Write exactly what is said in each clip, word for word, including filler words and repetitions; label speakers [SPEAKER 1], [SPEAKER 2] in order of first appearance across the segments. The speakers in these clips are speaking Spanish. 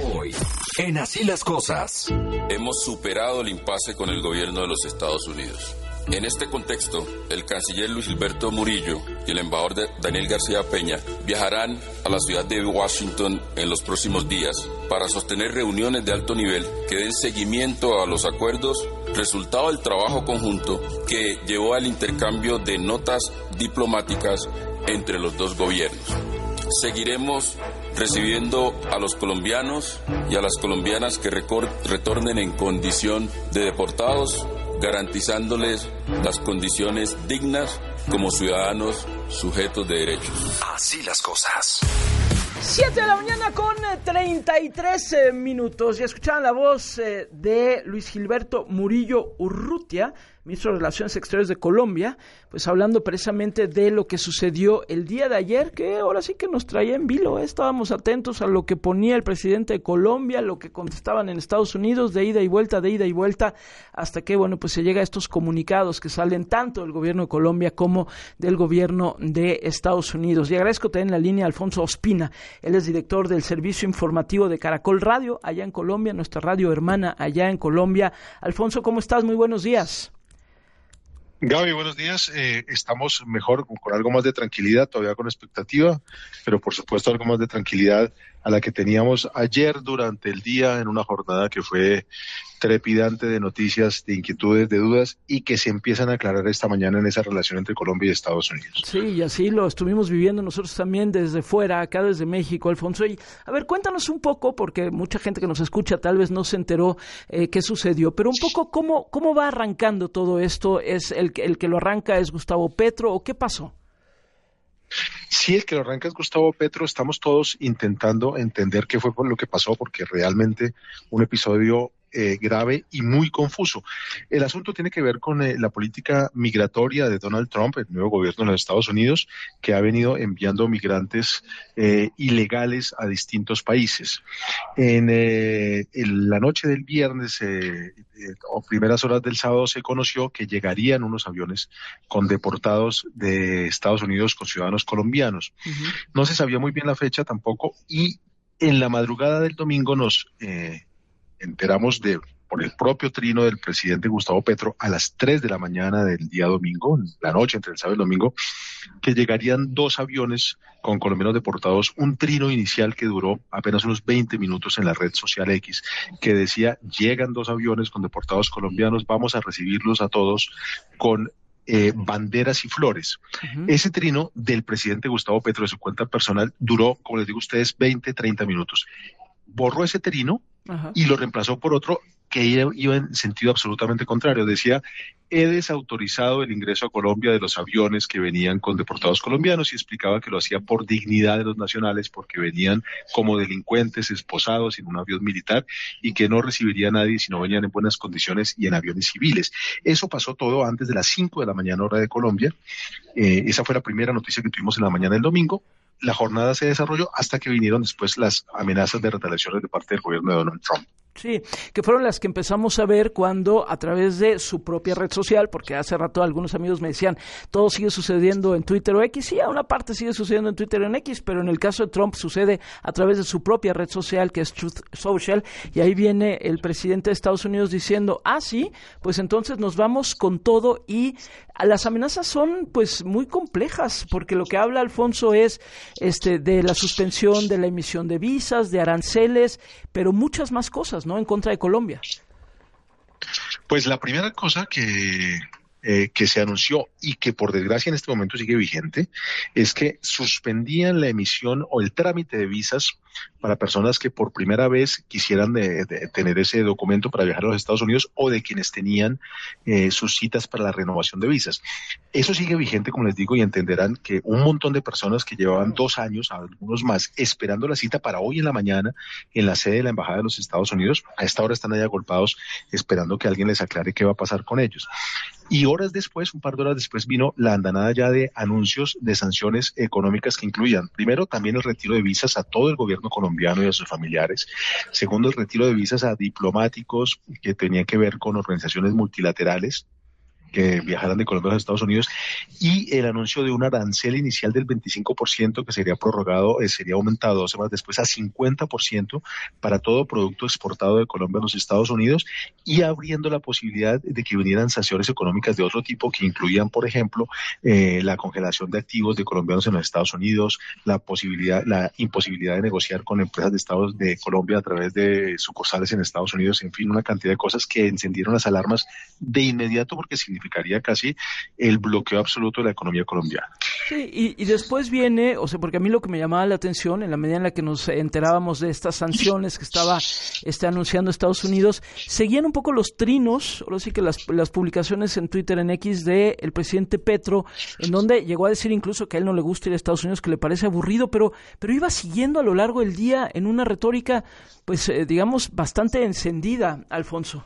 [SPEAKER 1] Hoy, en Así las Cosas.
[SPEAKER 2] Hemos superado el impasse con el gobierno de los Estados Unidos. En este contexto, el canciller Luis Gilberto Murillo y el embajador Daniel García Peña viajarán a la ciudad de Washington en los próximos días para sostener reuniones de alto nivel que den seguimiento a los acuerdos, resultado del trabajo conjunto que llevó al intercambio de notas diplomáticas entre los dos gobiernos. Seguiremos recibiendo a los colombianos y a las colombianas que recor- retornen en condición de deportados, garantizándoles las condiciones dignas como ciudadanos sujetos de derechos.
[SPEAKER 1] Así las cosas.
[SPEAKER 3] siete de la mañana con treinta y tres eh, minutos. Ya escuchaban la voz eh, de Luis Gilberto Murillo Urrutia, ministro de Relaciones Exteriores de Colombia, pues hablando precisamente de lo que sucedió el día de ayer, que ahora sí que nos traía en vilo, ¿eh? Estábamos atentos a lo que ponía el presidente de Colombia, lo que contestaban en Estados Unidos, de ida y vuelta, de ida y vuelta, hasta que, bueno, pues se llega a estos comunicados que salen tanto del gobierno de Colombia como del gobierno de Estados Unidos. Y agradezco también en la línea a Alfonso Ospina, él es director del servicio informativo de Caracol Radio, allá en Colombia, nuestra radio hermana allá en Colombia. Alfonso, ¿cómo estás? Muy buenos días.
[SPEAKER 4] Gaby, buenos días. Eh, estamos mejor, con, con algo más de tranquilidad, todavía con expectativa, pero por supuesto algo más de tranquilidad a la que teníamos ayer durante el día en una jornada que fue trepidante de noticias, de inquietudes, de dudas y que se empiezan a aclarar esta mañana en esa relación entre Colombia y Estados Unidos.
[SPEAKER 3] Sí, y así lo estuvimos viviendo nosotros también desde fuera, acá desde México, Alfonso. Y a ver, cuéntanos un poco, porque mucha gente que nos escucha tal vez no se enteró eh, qué sucedió, pero un poco cómo, cómo va arrancando todo esto. ¿Es el, el que lo arranca es Gustavo Petro o qué pasó?
[SPEAKER 4] Sí, el que lo arranca es Gustavo Petro. Estamos todos intentando entender qué fue por lo que pasó, porque realmente un episodio eh, grave y muy confuso. El asunto tiene que ver con eh, la política migratoria de Donald Trump, el nuevo gobierno de los Estados Unidos, que ha venido enviando migrantes eh, ilegales a distintos países. En, eh, en la noche del viernes eh, eh, o primeras horas del sábado se conoció que llegarían unos aviones con deportados de Estados Unidos con ciudadanos colombianos. Uh-huh. No se sabía muy bien la fecha tampoco y en la madrugada del domingo nos eh, enteramos de por el propio trino del presidente Gustavo Petro a las tres de la mañana del día domingo, la noche entre el sábado y el domingo, que llegarían dos aviones con colombianos deportados, un trino inicial que duró apenas unos veinte minutos en la red social X, que decía, llegan dos aviones con deportados colombianos, vamos a recibirlos a todos con Eh, banderas y flores. Uh-huh. Ese trino del presidente Gustavo Petro de su cuenta personal duró, como les digo a ustedes, veinte, treinta minutos. Borró ese trino uh-huh. y lo reemplazó por otro que iba en sentido absolutamente contrario. Decía, he desautorizado el ingreso a Colombia de los aviones que venían con deportados colombianos y explicaba que lo hacía por dignidad de los nacionales porque venían como delincuentes esposados en un avión militar y que no recibiría a nadie si no venían en buenas condiciones y en aviones civiles. Eso pasó todo antes de las cinco de la mañana hora de Colombia. Eh, esa fue la primera noticia que tuvimos en la mañana del domingo. La jornada se desarrolló hasta que vinieron después las amenazas de retaliaciones de parte del gobierno de Donald Trump.
[SPEAKER 3] Sí, que fueron las que empezamos a ver cuando a través de su propia red social, porque hace rato algunos amigos me decían, todo sigue sucediendo en Twitter o X, sí, a una parte sigue sucediendo en Twitter o en X, pero en el caso de Trump sucede a través de su propia red social, que es Truth Social, y ahí viene el presidente de Estados Unidos diciendo, ah, sí, pues entonces nos vamos con todo, y las amenazas son pues muy complejas, porque lo que habla Alfonso es este de la suspensión de la emisión de visas, de aranceles, pero muchas más cosas, ¿no?, en contra de Colombia.
[SPEAKER 4] Pues la primera cosa que, eh, que se anunció y que por desgracia en este momento sigue vigente es que suspendían la emisión o el trámite de visas para personas que por primera vez quisieran de, de tener ese documento para viajar a los Estados Unidos o de quienes tenían eh, sus citas para la renovación de visas. Eso sigue vigente, como les digo, y entenderán que un montón de personas que llevaban dos años, algunos más, esperando la cita para hoy en la mañana en la sede de la Embajada de los Estados Unidos, a esta hora están ahí agolpados esperando que alguien les aclare qué va a pasar con ellos. Y horas después, un par de horas después, vino la andanada ya de anuncios de sanciones económicas que incluían, primero, también el retiro de visas a todo el gobierno colombiano y a sus familiares. Segundo, el retiro de visas a diplomáticos que tenían que ver con organizaciones multilaterales. que viajaran de Colombia a los Estados Unidos, y el anuncio de un arancel inicial del veinticinco por ciento que sería prorrogado, eh, sería aumentado dos semanas después a cincuenta por ciento para todo producto exportado de Colombia a los Estados Unidos, y abriendo la posibilidad de que vinieran sanciones económicas de otro tipo que incluían, por ejemplo, eh, la congelación de activos de colombianos en los Estados Unidos, la posibilidad, la imposibilidad de negociar con empresas de Estados de Colombia a través de sucursales en Estados Unidos, en fin, una cantidad de cosas que encendieron las alarmas de inmediato porque significa significaría casi el bloqueo absoluto de la economía colombiana.
[SPEAKER 3] Sí, y, y después viene, o sea, porque a mí lo que me llamaba la atención, en la medida en la que nos enterábamos de estas sanciones que estaba este, anunciando Estados Unidos, seguían un poco los trinos, ahora sí que las, las publicaciones en Twitter, en X, de el presidente Petro, en donde llegó a decir incluso que a él no le gusta ir a Estados Unidos, que le parece aburrido, pero, pero iba siguiendo a lo largo del día en una retórica, pues, eh, digamos, bastante encendida, Alfonso.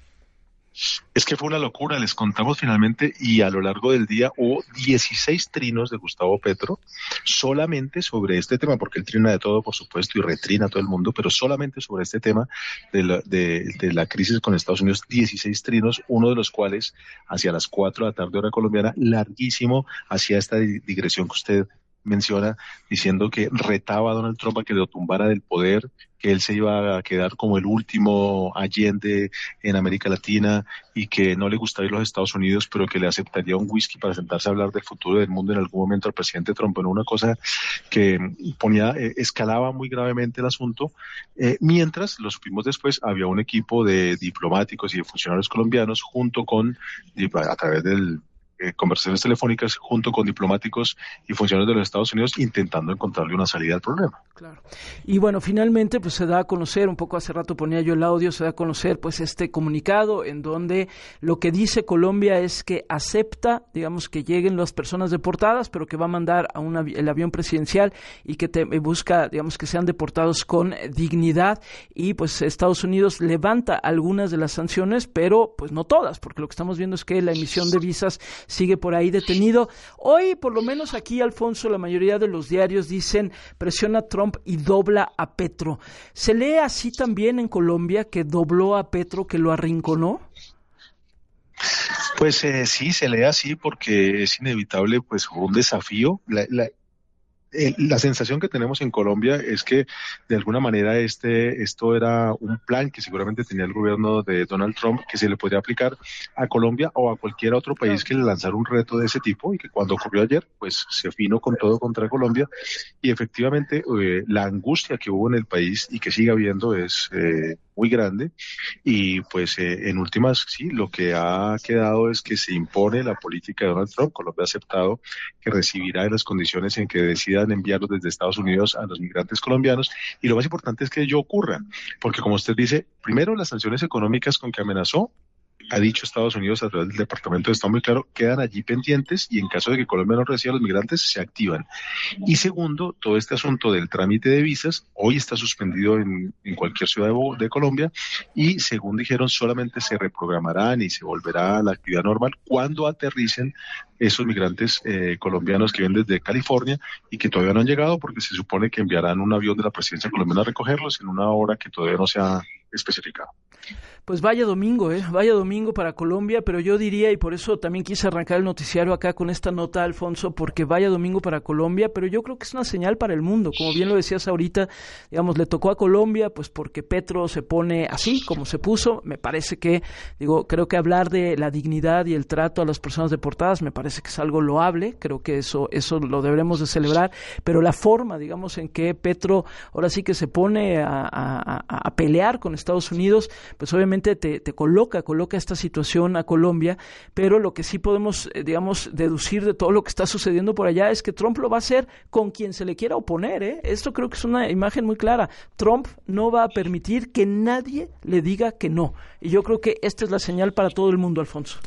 [SPEAKER 4] Es que fue una locura, les contamos finalmente, y a lo largo del día hubo dieciséis trinos de Gustavo Petro solamente sobre este tema, porque él trina de todo, por supuesto, y retrina a todo el mundo, pero solamente sobre este tema de la, de, de la crisis con Estados Unidos, dieciséis trinos, uno de los cuales hacia las cuatro de la tarde hora colombiana, larguísimo, hacia esta digresión que usted menciona, diciendo que retaba a Donald Trump a que lo tumbara del poder, que él se iba a quedar como el último Allende en América Latina y que no le gustaría ir a los Estados Unidos, pero que le aceptaría un whisky para sentarse a hablar del futuro del mundo en algún momento al presidente Trump. Bueno, una cosa que ponía, eh, escalaba muy gravemente el asunto, eh, mientras, lo supimos después, había un equipo de diplomáticos y de funcionarios colombianos junto con, a través del Eh, conversaciones telefónicas junto con diplomáticos y funcionarios de los Estados Unidos intentando encontrarle una salida al problema.
[SPEAKER 3] Claro. Y bueno, finalmente pues se da a conocer, un poco hace rato ponía yo el audio, se da a conocer pues este comunicado en donde lo que dice Colombia es que acepta, digamos, que lleguen las personas deportadas, pero que va a mandar a un avi- el avión presidencial y que te, busca, digamos, que sean deportados con dignidad, y pues Estados Unidos levanta algunas de las sanciones, pero pues no todas, porque lo que estamos viendo es que la emisión de visas sigue por ahí detenido. Hoy, por lo menos aquí, Alfonso, la mayoría de los diarios dicen presiona a Trump y dobla a Petro. ¿Se lee así también en Colombia, que dobló a Petro, que lo arrinconó?
[SPEAKER 4] Pues eh, sí, se lee así porque es inevitable, pues un desafío. La, la, eh, la sensación que tenemos en Colombia es que de alguna manera este esto era un plan que seguramente tenía el gobierno de Donald Trump, que se le podría aplicar a Colombia o a cualquier otro país que le lanzara un reto de ese tipo, y que cuando ocurrió ayer, pues se afinó con todo contra Colombia, y efectivamente eh, la angustia que hubo en el país y que sigue habiendo es eh, muy grande, y pues eh, en últimas sí, lo que ha quedado es que se impone la política de Donald Trump. Colombia ha aceptado que recibirá en las condiciones en que decidan enviarlos desde Estados Unidos a los migrantes colombianos, y lo más importante es que ello ocurra, porque como usted dice, primero las sanciones económicas con que amenazó, ha dicho Estados Unidos a través del Departamento de Estado muy claro, quedan allí pendientes, y en caso de que Colombia no reciba a los migrantes, se activan. Y segundo, todo este asunto del trámite de visas, hoy está suspendido en, en cualquier ciudad de, de Colombia, y según dijeron, solamente se reprogramarán y se volverá a la actividad normal cuando aterricen esos migrantes eh, colombianos que vienen desde California y que todavía no han llegado, porque se supone que enviarán un avión de la presidencia colombiana a recogerlos en una hora que todavía no se ha especificado.
[SPEAKER 3] Pues vaya domingo, ¿eh? Vaya domingo para Colombia, pero yo diría, y por eso también quise arrancar el noticiario acá con esta nota, Alfonso, porque vaya domingo para Colombia, pero yo creo que es una señal para el mundo. Como bien lo decías ahorita, digamos, le tocó a Colombia, pues porque Petro se pone así, como se puso. Me parece que, digo, creo que hablar de la dignidad y el trato a las personas deportadas me parece que es algo loable, creo que eso, eso lo deberemos de celebrar, pero la forma, digamos, en que Petro ahora sí que se pone a, a, a pelear con Estados Unidos, pues obviamente Te, te coloca, coloca esta situación a Colombia, pero lo que sí podemos, eh, digamos, deducir de todo lo que está sucediendo por allá es que Trump lo va a hacer con quien se le quiera oponer, ¿eh? Esto creo que es una imagen muy clara. Trump no va a permitir que nadie le diga que no, y yo creo que esta es la señal para todo el mundo, Alfonso.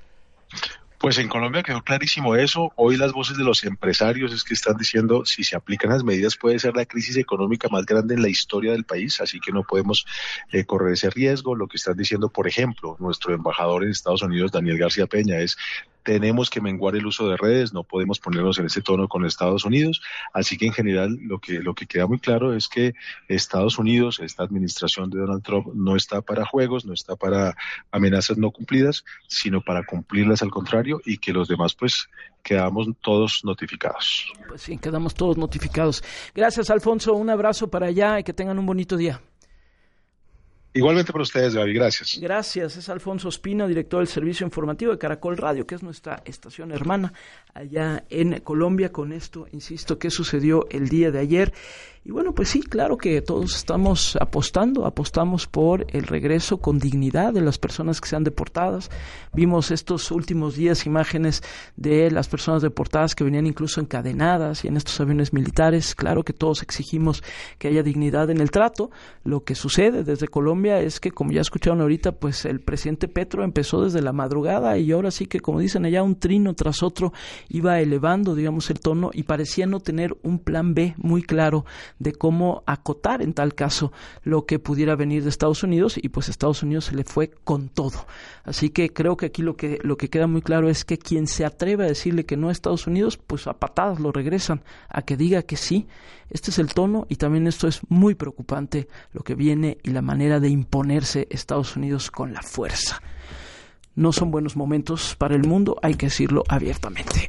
[SPEAKER 4] Pues en Colombia quedó clarísimo eso. Hoy las voces de los empresarios es que están diciendo, si se aplican las medidas puede ser la crisis económica más grande en la historia del país, así que no podemos eh, correr ese riesgo. Lo que están diciendo, por ejemplo, nuestro embajador en Estados Unidos, Daniel García Peña, es tenemos que menguar el uso de redes, no podemos ponernos en ese tono con Estados Unidos, así que en general lo que, lo que queda muy claro es que Estados Unidos, esta administración de Donald Trump, no está para juegos, no está para amenazas no cumplidas, sino para cumplirlas al contrario, y que los demás pues quedamos todos notificados.
[SPEAKER 3] Pues sí, quedamos todos notificados. Gracias, Alfonso, un abrazo para allá y que tengan un bonito día.
[SPEAKER 4] Igualmente para ustedes, Gaby, gracias.
[SPEAKER 3] Gracias, es Alfonso Espino, director del servicio informativo de Caracol Radio, que es nuestra estación hermana allá en Colombia. Con esto, insisto, ¿qué sucedió el día de ayer? Y bueno, pues sí, claro que todos estamos apostando, apostamos por el regreso con dignidad de las personas que sean deportadas. Vimos estos últimos días imágenes de las personas deportadas que venían incluso encadenadas y en estos aviones militares. Claro que todos exigimos que haya dignidad en el trato. Lo que sucede desde Colombia es que, como ya escucharon ahorita, pues el presidente Petro empezó desde la madrugada y ahora sí que, como dicen allá, un trino tras otro iba elevando, digamos, el tono y parecía no tener un plan B muy claro de cómo acotar en tal caso lo que pudiera venir de Estados Unidos, y pues Estados Unidos se le fue con todo. Así que creo que aquí lo que lo que queda muy claro es que quien se atreve a decirle que no a Estados Unidos, pues a patadas lo regresan, a que diga que sí. Este es el tono, y también esto es muy preocupante, lo que viene y la manera de imponerse Estados Unidos con la fuerza. No son buenos momentos para el mundo, hay que decirlo abiertamente.